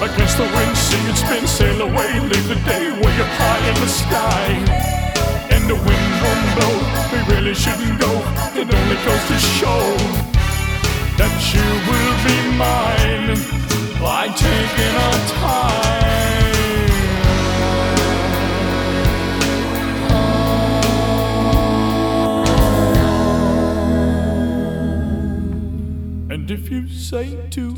against the wind, sing and spin, sail away, leave the day way up high in the sky. And the wind won't blow, we really shouldn't go. It only goes to show that you will be mine by taking our time. And if you say to